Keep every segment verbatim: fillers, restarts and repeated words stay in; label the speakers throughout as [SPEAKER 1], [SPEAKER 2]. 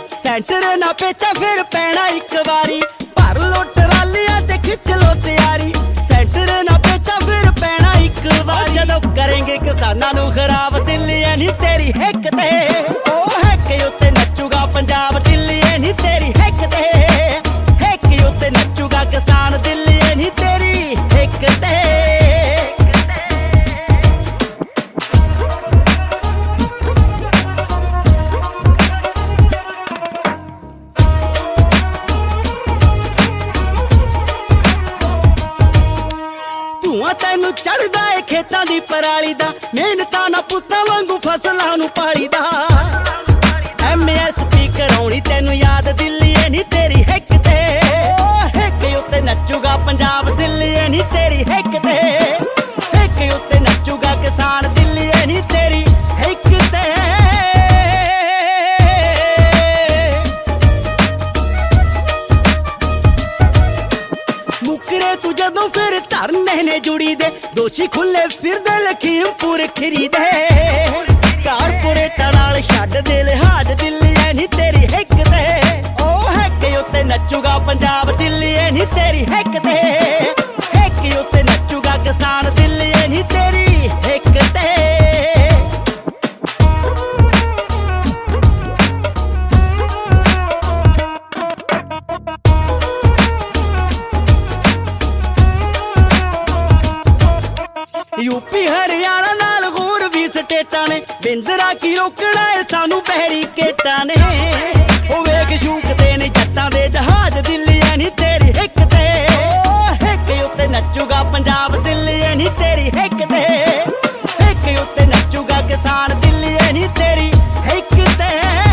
[SPEAKER 1] Centre ना पेचा फिर पैना एक बारी, भर लो ट्रालियां ते खिच लो तैयारी। सेंटर ना पेचा फिर पैना एक बारी, जदों करेंगे किसानां नूं खराब दिल्ली ऐ नी तेरी हिक ते, ओ हिक उत्ते नचूगा पंजाब दिल्ली ऐ नी तेरी हिक ते, हिक उत्ते नचूगा किसान दिल्ली ऐ नी तेरी हिक ते। तैनू चढ़दा है खेतां दी पराली दा, मेहनतां ना पुत्तां वांगू फसलां नू पाली दा। एम एस पी कराउणी तैनू याद दिल्ली ऐ नी तेरी हिक ते, हिक उत्ते नचूगा पंजाब दिल्ली ऐ नी तेरी हिक ते, हिक उत्ते नचूगा किसान दिल्ली ऐ नी तेरी हिक ते। मुकरे तू जदों फिर धरने ने जुड़ी दे, दोषी खुले फिरदे लखीमपुर खिरी दे। कारपोरेटां नाल छड्ड दे लिहाज दिल्ली ऐ नी तेरी हिक ते, ओ हिक उत्ते नचूगा पंजाब दिल्ली ऐ नी तेरी हिक ते, हिक उत्ते नचूगा किसान दिल्ली ऐ नी तेरी हिक ते। यूपी हरियाणा नाल होर भी स्टेटां ने, बिंदरा की रोकना है सानू बैरीकेटां ने। ओ वेख शूकदे ने जट्टां दे जहाज दिल्ली ऐ नी तेरी हिक ते, हिक उत्ते नचूगा पंजाब दिल्ली ऐ नी तेरी हिक ते, हिक उत्ते नचूगा किसान दिल्ली ऐ नी तेरी हिक ते।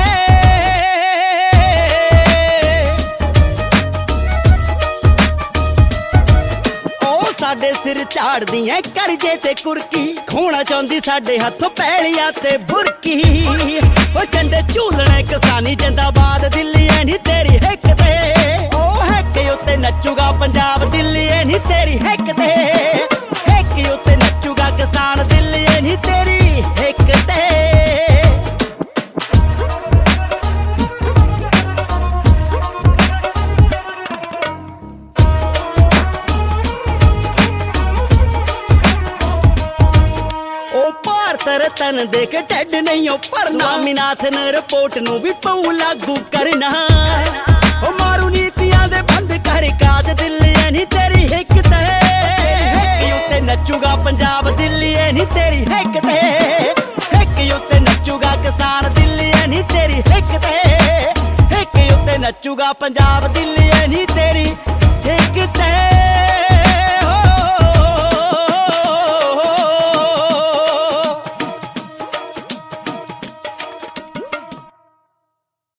[SPEAKER 1] साडे सिर झाड़दी ऐ करजे ते कुरकी, खोना चाहुंदी साडे हत्थों पैलियां ते बुरकी। ओ झंडे झूलने किसानी जिंदाबाद दिल्ली ऐ नी तेरी हिक ते, ओ हिक उत्ते नचूगा पंजाब दिल्ली ऐ नी तेरी हिक ते, हिक उत्ते नचूगा किसान दिल्ली ऐ नी तेरी हिक ते। रतन देख ढिड नहीं भरना, स्वामीनाथ ने रिपोर्ट नू भी पऊ लागू करना। ओ मारू नीतियां दे बंद कर काज दिल्ली ऐ नी तेरी हिक ते, हिक उत्ते नचूगा पंजाब दिल्ली ऐ नी तेरी हिक ते, हिक उत्ते नचूगा किसान दिल्ली ऐ नी तेरी हिक ते, हिक उत्ते नचूगा पंजाब दिल्ली ऐ नी तेरी हिक ते।